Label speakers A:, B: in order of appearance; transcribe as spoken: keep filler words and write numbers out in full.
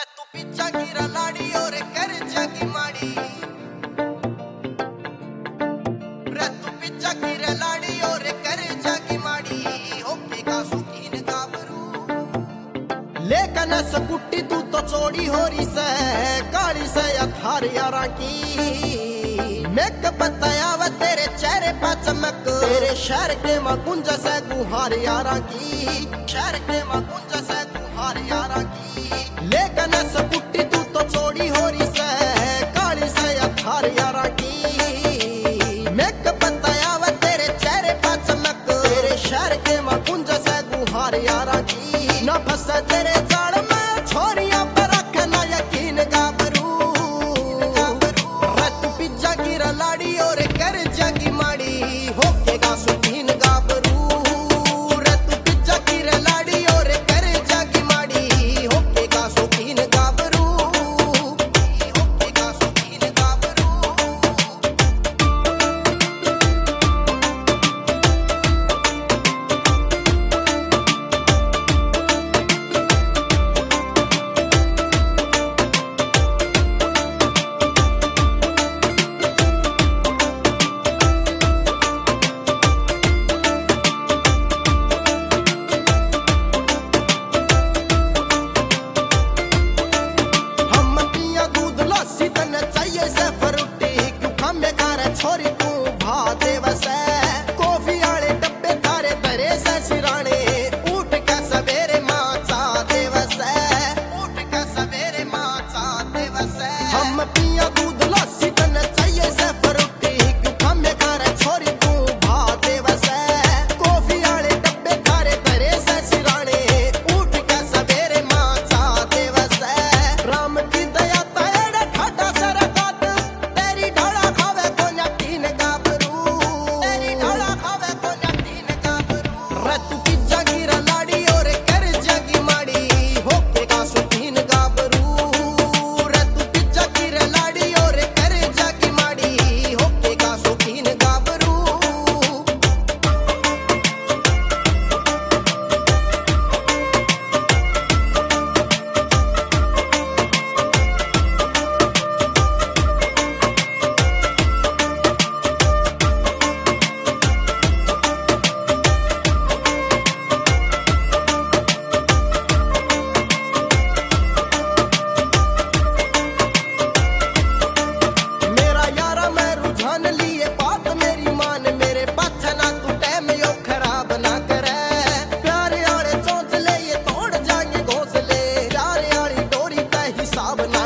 A: तू पिज्जा गिरा लाड़ी और कर जागी माड़ी रे तू पिज्जा गिरा लाड़ी और कर जागी माड़ी होके का सुकीन गाबरू लेकिन सकुट्टी तू तो चोड़ी हो रही से काली से अठार यारा की मेक बताया व तेरे चेहरे पर चमक तेरे शहर के मकुंज से गुहार यारा की शहर के मकुंज से गुहार यारा की लेकिन सकुट्टी तू तो चोड़ी हो रही से काली से अठार यारा की मेक बताया व तेरे चेहरे पर चमक तेरे शहर के मकुंज से गुहार यारा की न फंसे तेरे जाल में छोरियां पर रखना यकीन गाबरू रत पिज्जा गिरा लाड़ी और कर जागी माड़ी होके गा सुकीन गाबरू रत पिज्जा गिरा लाड़ी और कर जागी माड़ी होके गा सुकीन गाबरू होके गा सुकीन गाबरू छोरी तू भा देव से कॉफी आले डब्बे थारे भरे से सिराने उठ के सवेरे मां चा देव से उठ के सवेरे मां चा देव से हम पिया दूध लस्सी तन चाहिए से फरुटी क्यों हमें कर छोरी तू भा देव से कॉफी आले डब्बे थारे भरे से सिराने उठ के सवेरे मां चा देव से राम की दया तेरे ठाडा सर काट तेरी ढाला खावे तू पिज्जा गिरा लाड़ी और कर जागी माड़ी होके का सुकीन गाबरू रे तू पिज्जा गिरा लाड़ी और कर जागी माड़ी होके का सुकीन गाबरू हिसाब ना